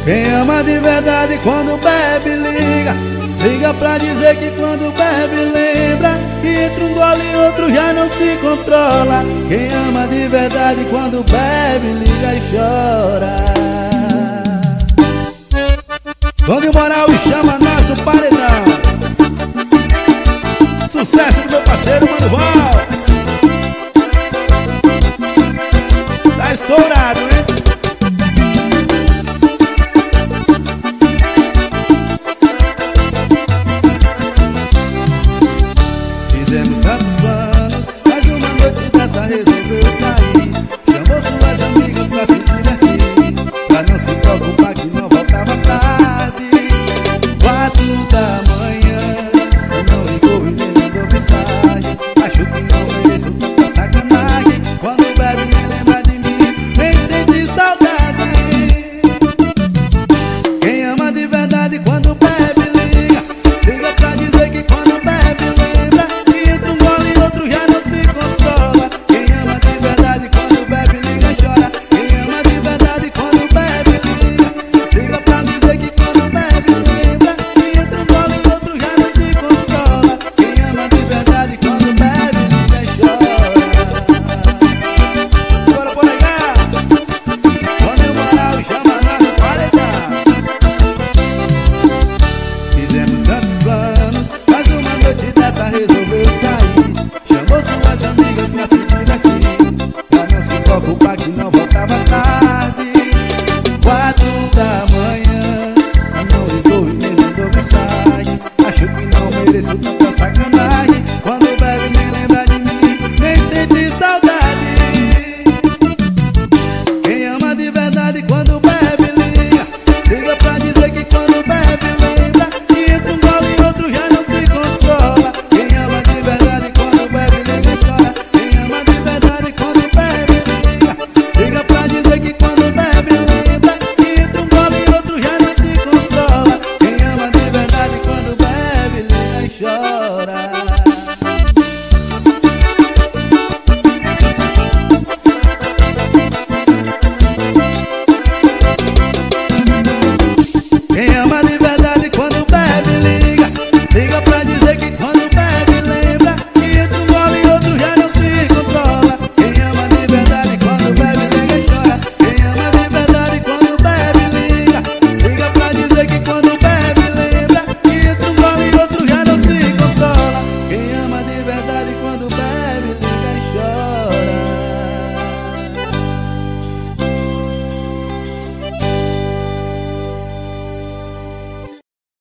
Quem ama de verdade quando bebe liga. Liga pra dizer que quando bebe lembra que entre um gole e outro já não se controla. Quem ama de verdade quando bebe liga e chora. Quando o Moral e Chama nós do paredão. Sucesso do meu parceiro Mano Val. Tá estourado, hein? Fizemos tantos planos, mas uma noite dessa resolveu sair. Chamou suas amigas pra se divertir, pra não se preocupar que não voltava tarde. 4 da manhã, não ligou e nem mandou mensagem. Acho que não mereço tanta sacanagem. Quando bebe nem lembra de mim, nem sente saudade. Quem ama de verdade quando bebe liga. Liga pra dizer que quando bebe lembra que entre um gole e outro já não se controla. Quem ama de verdade quando bebe liga e chora. Quem ama de verdade quando bebe liga. Liga pra dizer que quando bebe lembra que entre um gole e outro já não se controla. Quem ama de verdade quando bebe liga e chora. Bora por aí, quando o Moral e Chama nós do paredão. Fizemos tantos planos, mas uma noite dessa resolveu sair. Chamou suas amigas pra se divertir, pra não se preocupar que não voltava tarde. 4 da manhã, não ligou e nem mandou mensagem. Acho que não mereço tanta sacanagem. Quando bebe nem lembra de mim, nem sente saudade. Quem ama de verdade quando bebe liga. Liga pra dizer que quando bebe lembra que entre um gole e outro já não se controla. Quem ama de verdade quando bebe liga e chora. Quem ama de verdade quando bebe liga. Liga pra dizer que quando